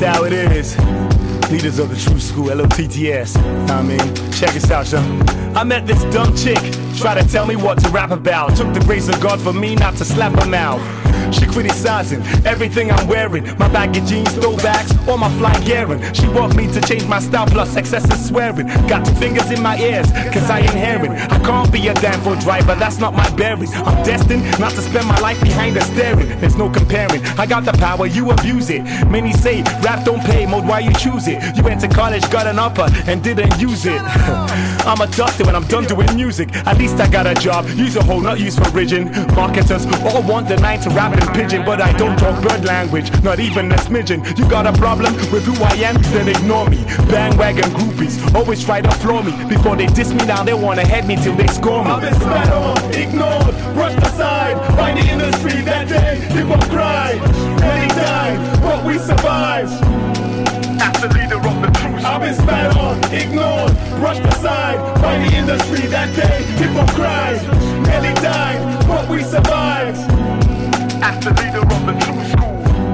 how it is. Leaders of the true school, LOTTS. I mean, check this out, son. I met this dumb chick, try to tell me what to rap about. Took the grace of God for me not to slap her mouth. She criticizing everything I'm wearing, my baggy jeans, throwbacks, or my fly gearing. She want me to change my style plus excessive swearing. Got 2 fingers in my ears, cause I ain't hearing. I can't be a damn fool driver, that's not my bearing. I'm destined not to spend my life behind the steering. There's no comparing, I got the power, you abuse it. Many say, rap don't pay, mode why you choose it. You went to college, got an upper, and didn't use it. I'm a doctor when I'm done doing music. At least I got a job, use a hole, not use for rigging. Marketers all want the 9 to rap and pigeon, but I don't talk bird language, not even a smidgen. You got a problem with who I am, then ignore me. Bandwagon groupies always try to floor me. Before they diss me now, they wanna head me till they score me. I've been spat on, ignored, brushed aside by the industry that day. People cried, many died, but we survived. As the leader of the truth, I've been spat on, ignored, brushed aside by the industry that day. People cried, many died, but we survived. As the leader of the true school.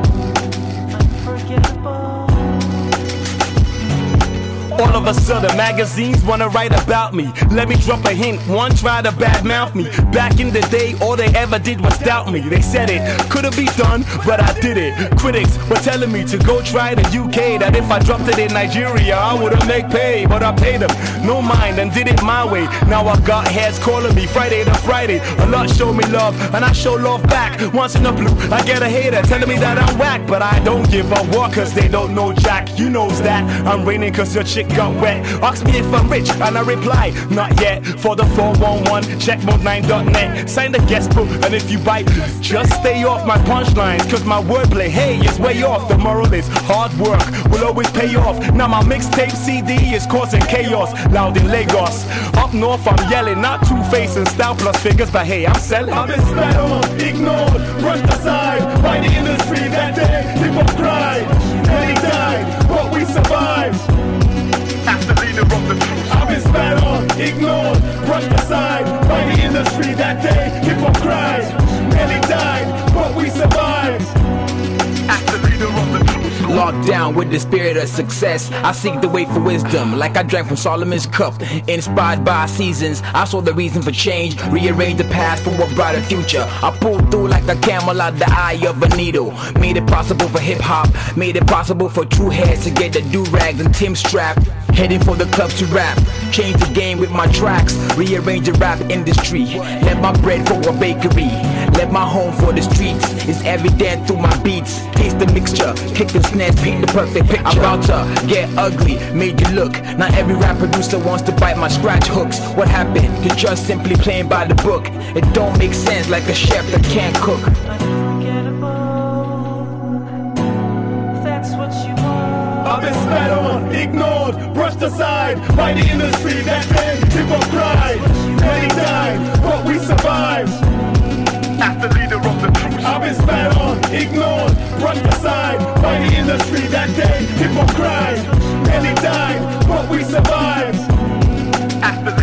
All of a sudden magazines wanna write about me. Let me drop a hint, one tried to badmouth me. Back in the day, all they ever did was doubt me. They said it couldn't be done, but I did it. Critics were telling me to go try the UK, that if I dropped it in Nigeria, I wouldn't make pay. But I paid them no mind and did it my way. Now I got heads calling me Friday to Friday. A lot show me love, and I show love back. Once in a blue, I get a hater telling me that I'm whack, but I don't give a walk cause they don't know Jack. You knows that I'm raining cause your chick got wet. Ask me if I'm rich and I reply, not yet. For the 411, check mode9.net. Sign the guest book and if you bite, just stay off my punchlines cause my wordplay, hey, is way off. The moral is hard work will always pay off. Now my mixtape CD is causing chaos. Loud in Lagos, up north I'm yelling, not two-face and style plus figures, but hey, I'm selling. I've been spat on, ignored, brushed aside by the industry that day. People cried, many died, but we survived. As the leader of the truth, I've been spat on, ignored, brushed aside by the industry that day. People cried, many died, but we survived. As the leader of the truth. Locked down with the spirit of success, I seek the way for wisdom, like I drank from Solomon's cup. Inspired by seasons, I saw the reason for change. Rearrange the past for a brighter future. I pulled through like a camel out the eye of a needle. Made it possible for hip-hop, made it possible for true heads to get the do-rags and Tim strap. Heading for the clubs to rap, change the game with my tracks. Rearrange the rap industry, left my bread for a bakery. Left my home for the streets, it's evident through my beats. Taste the mixture, kick the snares, paint the perfect picture. I'm about to get ugly, made you look. Not every rap producer wants to bite my scratch hooks. What happened to just simply playing by the book? It don't make sense like a chef that can't cook. I've been spat on, ignored, brushed aside by the industry that day. People cried, many died, but we survived. As the leader of the truth, I've been spat on, ignored, brushed aside by the industry that day. People cried, many died, but we survived. As the